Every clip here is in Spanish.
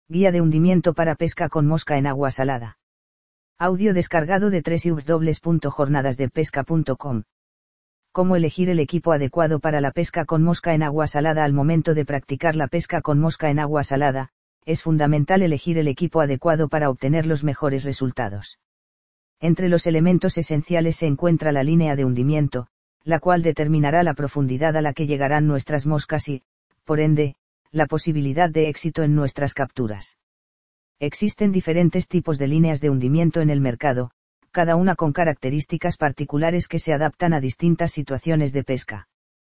Guía de hundimiento para pesca con mosca en agua salada. Audio descargado de www.jornadasdepesca.com. ¿Cómo elegir el equipo adecuado para la pesca con mosca en agua salada? Al momento de practicar la pesca con mosca en agua salada, es fundamental elegir el equipo adecuado para obtener los mejores resultados. Entre los elementos esenciales se encuentra la línea de hundimiento, la cual determinará la profundidad a la que llegarán nuestras moscas y, por ende, la posibilidad de éxito en nuestras capturas. Existen diferentes tipos de líneas de hundimiento en el mercado, cada una con características particulares que se adaptan a distintas situaciones de pesca.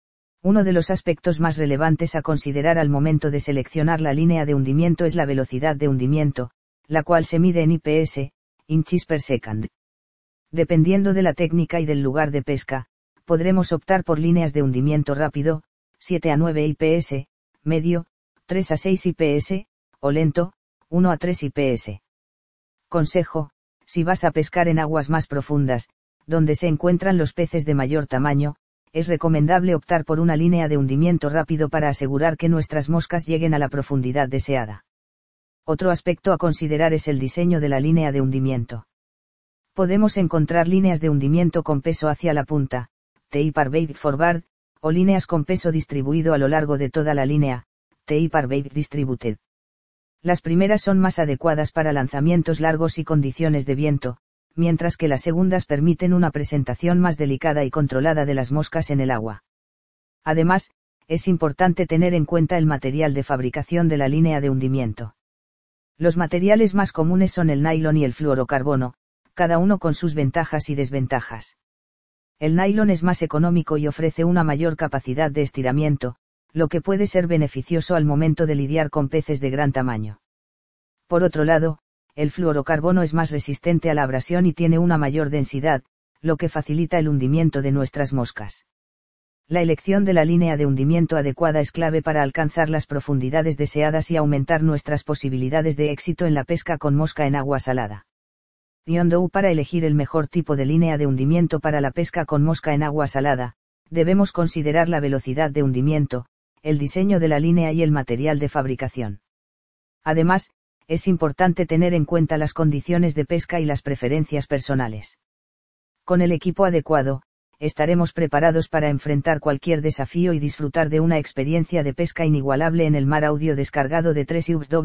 Uno de los aspectos más relevantes a considerar al momento de seleccionar la línea de hundimiento es la velocidad de hundimiento, la cual se mide en IPS, inches per second. Dependiendo de la técnica y del lugar de pesca, podremos optar por líneas de hundimiento rápido, 7 a 9 IPS, medio, 3 a 6 IPS, o lento, 1 a 3 IPS. Consejo: si vas a pescar en aguas más profundas, donde se encuentran los peces de mayor tamaño, es recomendable optar por una línea de hundimiento rápido para asegurar que nuestras moscas lleguen a la profundidad deseada. Otro aspecto a considerar es el diseño de la línea de hundimiento. Podemos encontrar líneas de hundimiento con peso hacia la punta, taper bait forward, o líneas con peso distribuido a lo largo de toda la línea, taper bait distributed. Las primeras son más adecuadas para lanzamientos largos y condiciones de viento, mientras que las segundas permiten una presentación más delicada y controlada de las moscas en el agua. Además, es importante tener en cuenta el material de fabricación de la línea de hundimiento. Los materiales más comunes son el nylon y el fluorocarbono, cada uno con sus ventajas y desventajas. El nylon es más económico y ofrece una mayor capacidad de estiramiento, lo que puede ser beneficioso al momento de lidiar con peces de gran tamaño. Por otro lado, el fluorocarbono es más resistente a la abrasión y tiene una mayor densidad, lo que facilita el hundimiento de nuestras moscas. La elección de la línea de hundimiento adecuada es clave para alcanzar las profundidades deseadas y aumentar nuestras posibilidades de éxito en la pesca con mosca en agua salada. Para elegir el mejor tipo de línea de hundimiento para la pesca con mosca en agua salada, debemos considerar la velocidad de hundimiento, el diseño de la línea y el material de fabricación. Además, es importante tener en cuenta las condiciones de pesca y las preferencias personales. Con el equipo adecuado, estaremos preparados para enfrentar cualquier desafío y disfrutar de una experiencia de pesca inigualable en el mar. Audio descargado de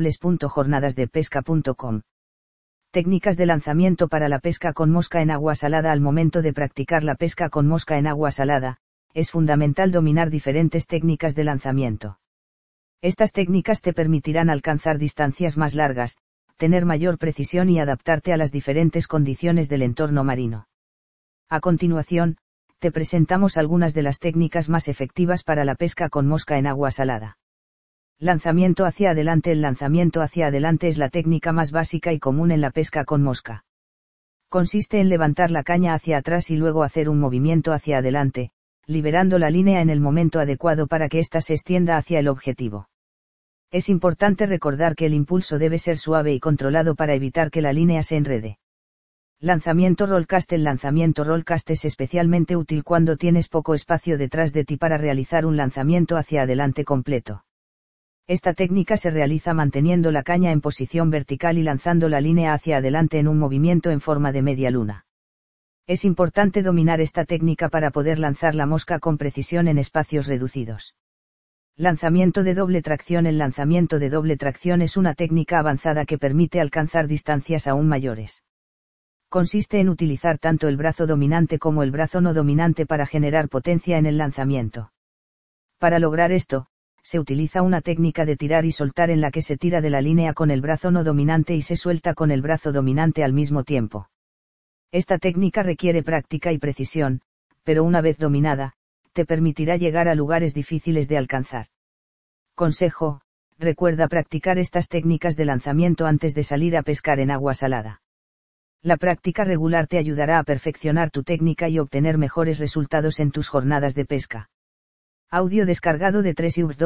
www.jornadasdepesca.com. Técnicas de lanzamiento para la pesca con mosca en agua salada. Al momento de practicar la pesca con mosca en agua salada, es fundamental dominar diferentes técnicas de lanzamiento. Estas técnicas te permitirán alcanzar distancias más largas, tener mayor precisión y adaptarte a las diferentes condiciones del entorno marino. A continuación, te presentamos algunas de las técnicas más efectivas para la pesca con mosca en agua salada. Lanzamiento hacia adelante. El lanzamiento hacia adelante es la técnica más básica y común en la pesca con mosca. Consiste en levantar la caña hacia atrás y luego hacer un movimiento hacia adelante, liberando la línea en el momento adecuado para que ésta se extienda hacia el objetivo. Es importante recordar que el impulso debe ser suave y controlado para evitar que la línea se enrede. Lanzamiento rollcast. El lanzamiento rollcast es especialmente útil cuando tienes poco espacio detrás de ti para realizar un lanzamiento hacia adelante completo. Esta técnica se realiza manteniendo la caña en posición vertical y lanzando la línea hacia adelante en un movimiento en forma de media luna. Es importante dominar esta técnica para poder lanzar la mosca con precisión en espacios reducidos. Lanzamiento de doble tracción. El lanzamiento de doble tracción es una técnica avanzada que permite alcanzar distancias aún mayores. Consiste en utilizar tanto el brazo dominante como el brazo no dominante para generar potencia en el lanzamiento. Para lograr esto, se utiliza una técnica de tirar y soltar en la que se tira de la línea con el brazo no dominante y se suelta con el brazo dominante al mismo tiempo. Esta técnica requiere práctica y precisión, pero una vez dominada, te permitirá llegar a lugares difíciles de alcanzar. Consejo: recuerda practicar estas técnicas de lanzamiento antes de salir a pescar en agua salada. La práctica regular te ayudará a perfeccionar tu técnica y obtener mejores resultados en tus jornadas de pesca. Audio descargado de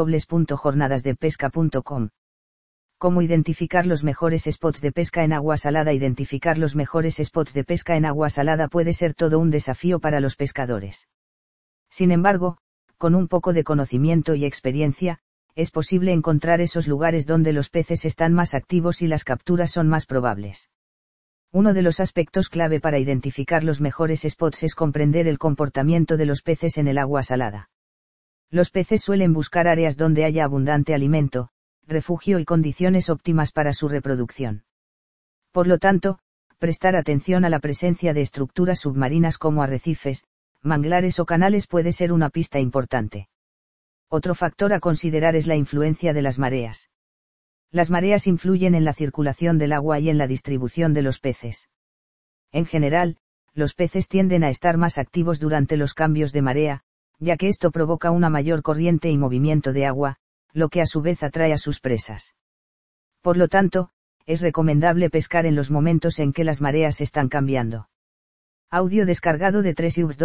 www.jornadasdepesca.com. Cómo identificar los mejores spots de pesca en agua salada. Identificar los mejores spots de pesca en agua salada puede ser todo un desafío para los pescadores. Sin embargo, con un poco de conocimiento y experiencia, es posible encontrar esos lugares donde los peces están más activos y las capturas son más probables. Uno de los aspectos clave para identificar los mejores spots es comprender el comportamiento de los peces en el agua salada. Los peces suelen buscar áreas donde haya abundante alimento, refugio y condiciones óptimas para su reproducción. Por lo tanto, prestar atención a la presencia de estructuras submarinas como arrecifes, manglares o canales puede ser una pista importante. Otro factor a considerar es la influencia de las mareas. Las mareas influyen en la circulación del agua y en la distribución de los peces. En general, los peces tienden a estar más activos durante los cambios de marea, ya que esto provoca una mayor corriente y movimiento de agua, lo que a su vez atrae a sus presas. Por lo tanto, es recomendable pescar en los momentos en que las mareas están cambiando. Audio descargado de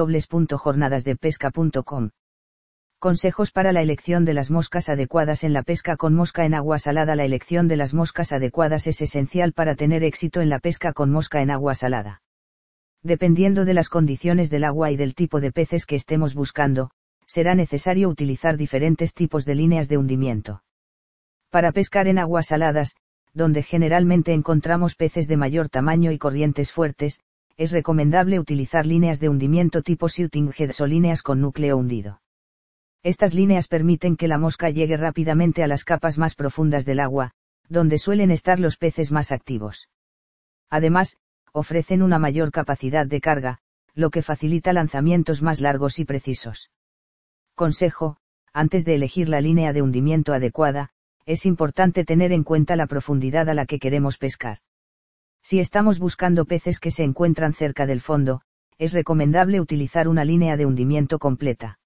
www.jornadasdepesca.com. Consejos para la elección de las moscas adecuadas en la pesca con mosca en agua salada. La elección de las moscas adecuadas es esencial para tener éxito en la pesca con mosca en agua salada. Dependiendo de las condiciones del agua y del tipo de peces que estemos buscando, será necesario utilizar diferentes tipos de líneas de hundimiento. Para pescar en aguas saladas, donde generalmente encontramos peces de mayor tamaño y corrientes fuertes, es recomendable utilizar líneas de hundimiento tipo shooting heads o líneas con núcleo hundido. Estas líneas permiten que la mosca llegue rápidamente a las capas más profundas del agua, donde suelen estar los peces más activos. Además, ofrecen una mayor capacidad de carga, lo que facilita lanzamientos más largos y precisos. Consejo: antes de elegir la línea de hundimiento adecuada, es importante tener en cuenta la profundidad a la que queremos pescar. Si estamos buscando peces que se encuentran cerca del fondo, es recomendable utilizar una línea de hundimiento completa.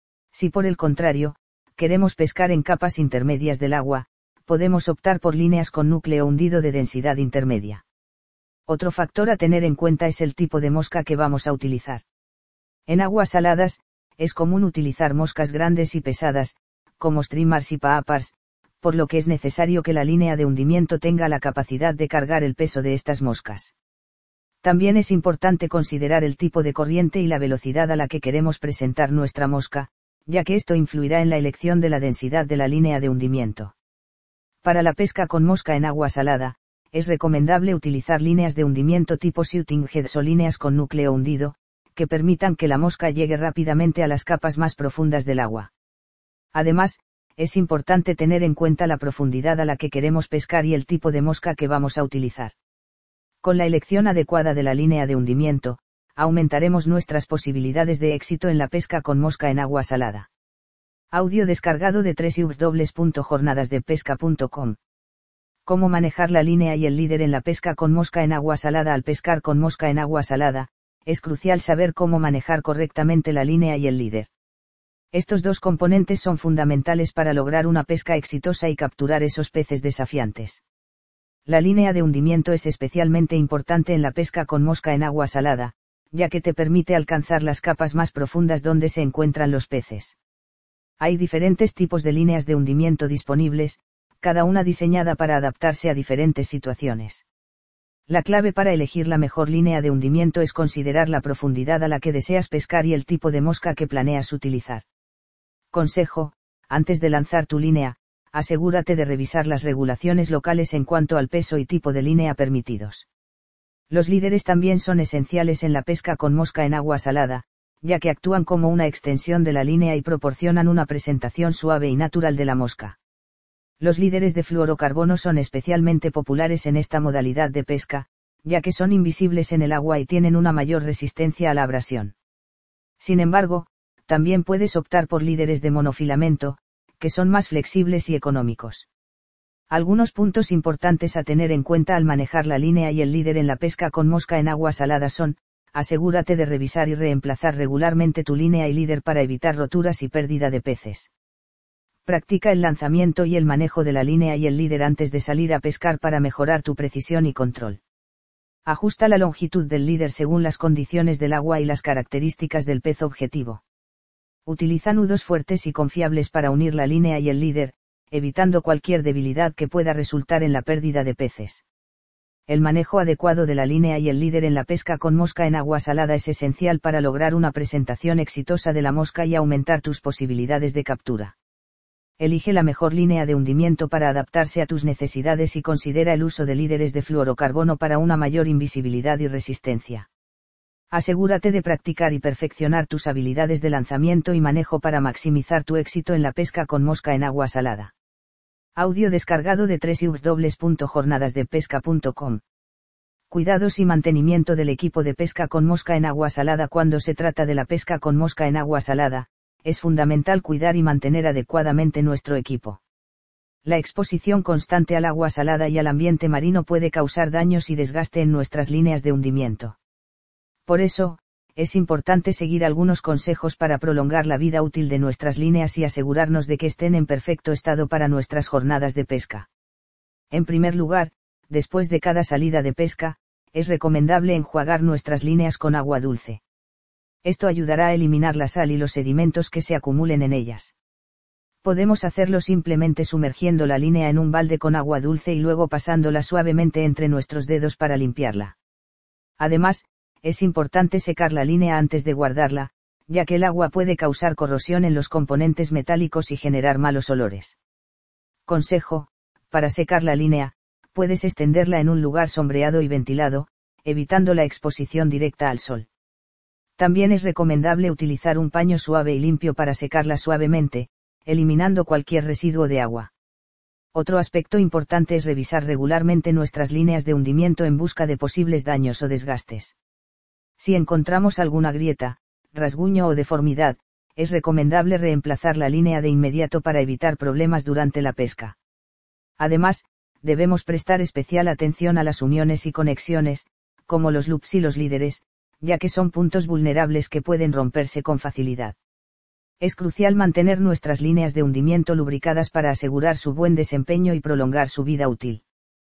Si por el contrario, queremos pescar en capas intermedias del agua, podemos optar por líneas con núcleo hundido de densidad intermedia. Otro factor a tener en cuenta es el tipo de mosca que vamos a utilizar. En aguas saladas, es común utilizar moscas grandes y pesadas, como streamers y paapars, por lo que es necesario que la línea de hundimiento tenga la capacidad de cargar el peso de estas moscas. También es importante considerar el tipo de corriente y la velocidad a la que queremos presentar nuestra mosca, ya que esto influirá en la elección de la densidad de la línea de hundimiento. Para la pesca con mosca en agua salada, es recomendable utilizar líneas de hundimiento tipo shooting heads o líneas con núcleo hundido, que permitan que la mosca llegue rápidamente a las capas más profundas del agua. Además, es importante tener en cuenta la profundidad a la que queremos pescar y el tipo de mosca que vamos a utilizar. Con la elección adecuada de la línea de hundimiento, aumentaremos nuestras posibilidades de éxito en la pesca con mosca en agua salada. Audio descargado de www.jornadasdepesca.com. Cómo manejar la línea y el líder en la pesca con mosca en agua salada. Al pescar con mosca en agua salada, es crucial saber cómo manejar correctamente la línea y el líder. Estos dos componentes son fundamentales para lograr una pesca exitosa y capturar esos peces desafiantes. La línea de hundimiento es especialmente importante en la pesca con mosca en agua salada, ya que te permite alcanzar las capas más profundas donde se encuentran los peces. Hay diferentes tipos de líneas de hundimiento disponibles, cada una diseñada para adaptarse a diferentes situaciones. La clave para elegir la mejor línea de hundimiento es considerar la profundidad a la que deseas pescar y el tipo de mosca que planeas utilizar. Consejo: antes de lanzar tu línea, asegúrate de revisar las regulaciones locales en cuanto al peso y tipo de línea permitidos. Los líderes también son esenciales en la pesca con mosca en agua salada, ya que actúan como una extensión de la línea y proporcionan una presentación suave y natural de la mosca. Los líderes de fluorocarbono son especialmente populares en esta modalidad de pesca, ya que son invisibles en el agua y tienen una mayor resistencia a la abrasión. Sin embargo, también puedes optar por líderes de monofilamento, que son más flexibles y económicos. Algunos puntos importantes a tener en cuenta al manejar la línea y el líder en la pesca con mosca en agua salada son: asegúrate de revisar y reemplazar regularmente tu línea y líder para evitar roturas y pérdida de peces. Practica el lanzamiento y el manejo de la línea y el líder antes de salir a pescar para mejorar tu precisión y control. Ajusta la longitud del líder según las condiciones del agua y las características del pez objetivo. Utiliza nudos fuertes y confiables para unir la línea y el líder, evitando cualquier debilidad que pueda resultar en la pérdida de peces. El manejo adecuado de la línea y el líder en la pesca con mosca en agua salada es esencial para lograr una presentación exitosa de la mosca y aumentar tus posibilidades de captura. Elige la mejor línea de hundimiento para adaptarse a tus necesidades y considera el uso de líderes de fluorocarbono para una mayor invisibilidad y resistencia. Asegúrate de practicar y perfeccionar tus habilidades de lanzamiento y manejo para maximizar tu éxito en la pesca con mosca en agua salada. Audio descargado de www.jornadasdepesca.com. Cuidados y mantenimiento del equipo de pesca con mosca en agua salada. Cuando se trata de la pesca con mosca en agua salada, es fundamental cuidar y mantener adecuadamente nuestro equipo. La exposición constante al agua salada y al ambiente marino puede causar daños y desgaste en nuestras líneas de hundimiento. Por eso, es importante seguir algunos consejos para prolongar la vida útil de nuestras líneas y asegurarnos de que estén en perfecto estado para nuestras jornadas de pesca. En primer lugar, después de cada salida de pesca, es recomendable enjuagar nuestras líneas con agua dulce. Esto ayudará a eliminar la sal y los sedimentos que se acumulen en ellas. Podemos hacerlo simplemente sumergiendo la línea en un balde con agua dulce y luego pasándola suavemente entre nuestros dedos para limpiarla. Además, es importante secar la línea antes de guardarla, ya que el agua puede causar corrosión en los componentes metálicos y generar malos olores. Consejo: para secar la línea, puedes extenderla en un lugar sombreado y ventilado, evitando la exposición directa al sol. También es recomendable utilizar un paño suave y limpio para secarla suavemente, eliminando cualquier residuo de agua. Otro aspecto importante es revisar regularmente nuestras líneas de hundimiento en busca de posibles daños o desgastes. Si encontramos alguna grieta, rasguño o deformidad, es recomendable reemplazar la línea de inmediato para evitar problemas durante la pesca. Además, debemos prestar especial atención a las uniones y conexiones, como los loops y los líderes, ya que son puntos vulnerables que pueden romperse con facilidad. Es crucial mantener nuestras líneas de hundimiento lubricadas para asegurar su buen desempeño y prolongar su vida útil.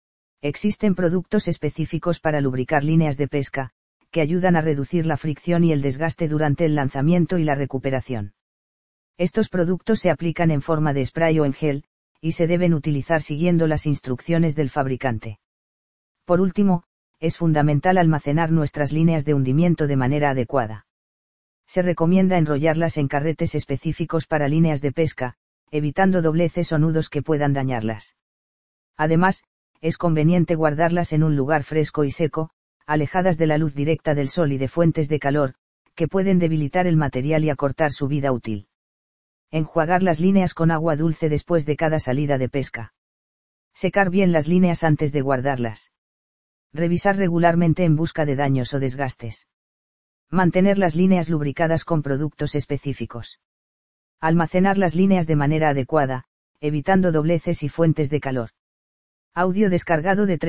Existen productos específicos para lubricar líneas de pesca, que ayudan a reducir la fricción y el desgaste durante el lanzamiento y la recuperación. Estos productos se aplican en forma de spray o en gel, y se deben utilizar siguiendo las instrucciones del fabricante. Por último, es fundamental almacenar nuestras líneas de hundimiento de manera adecuada. Se recomienda enrollarlas en carretes específicos para líneas de pesca, evitando dobleces o nudos que puedan dañarlas. Además, es conveniente guardarlas en un lugar fresco y seco, alejadas de la luz directa del sol y de fuentes de calor, que pueden debilitar el material y acortar su vida útil. Enjuagar las líneas con agua dulce después de cada salida de pesca. Secar bien las líneas antes de guardarlas. Revisar regularmente en busca de daños o desgastes. Mantener las líneas lubricadas con productos específicos. Almacenar las líneas de manera adecuada, evitando dobleces y fuentes de calor. Audio descargado de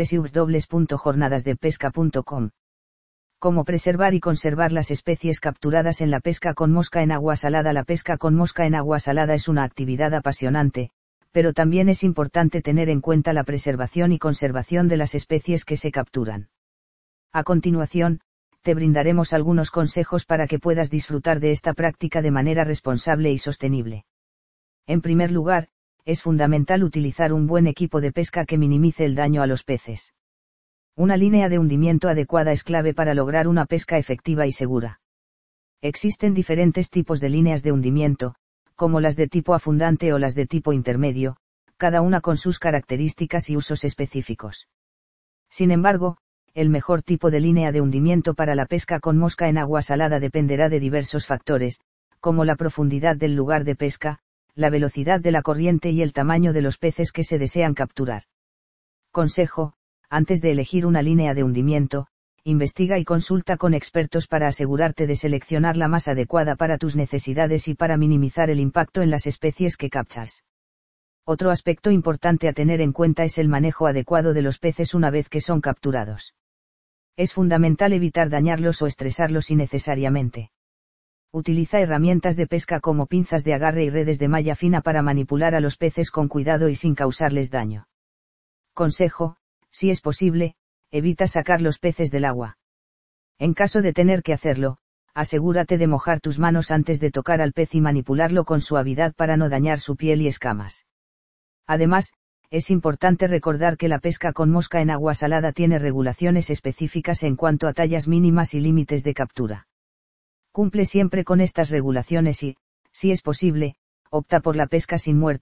www.jornadasdepesca.com. Cómo preservar y conservar las especies capturadas en la pesca con mosca en agua salada. La pesca con mosca en agua salada es una actividad apasionante, pero también es importante tener en cuenta la preservación y conservación de las especies que se capturan. A continuación, te brindaremos algunos consejos para que puedas disfrutar de esta práctica de manera responsable y sostenible. En primer lugar, es fundamental utilizar un buen equipo de pesca que minimice el daño a los peces. Una línea de hundimiento adecuada es clave para lograr una pesca efectiva y segura. Existen diferentes tipos de líneas de hundimiento, como las de tipo afundante o las de tipo intermedio, cada una con sus características y usos específicos. Sin embargo, el mejor tipo de línea de hundimiento para la pesca con mosca en agua salada dependerá de diversos factores, como la profundidad del lugar de pesca, la velocidad de la corriente y el tamaño de los peces que se desean capturar. Consejo: antes de elegir una línea de hundimiento, investiga y consulta con expertos para asegurarte de seleccionar la más adecuada para tus necesidades y para minimizar el impacto en las especies que capturas. Otro aspecto importante a tener en cuenta es el manejo adecuado de los peces una vez que son capturados. Es fundamental evitar dañarlos o estresarlos innecesariamente. Utiliza herramientas de pesca como pinzas de agarre y redes de malla fina para manipular a los peces con cuidado y sin causarles daño. Consejo: si es posible, evita sacar los peces del agua. En caso de tener que hacerlo, asegúrate de mojar tus manos antes de tocar al pez y manipularlo con suavidad para no dañar su piel y escamas. Además, es importante recordar que la pesca con mosca en agua salada tiene regulaciones específicas en cuanto a tallas mínimas y límites de captura. Cumple siempre con estas regulaciones y, si es posible, opta por la pesca sin muerte,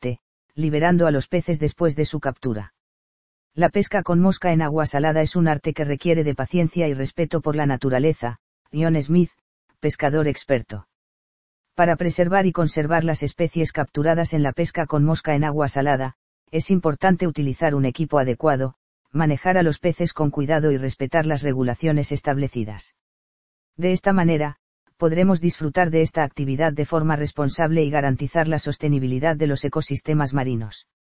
liberando a los peces después de su captura. La pesca con mosca en agua salada es un arte que requiere de paciencia y respeto por la naturaleza. Ian Smith, pescador experto. Para preservar y conservar las especies capturadas en la pesca con mosca en agua salada, es importante utilizar un equipo adecuado, manejar a los peces con cuidado y respetar las regulaciones establecidas. De esta manera, podremos disfrutar de esta actividad de forma responsable y garantizar la sostenibilidad de los ecosistemas marinos.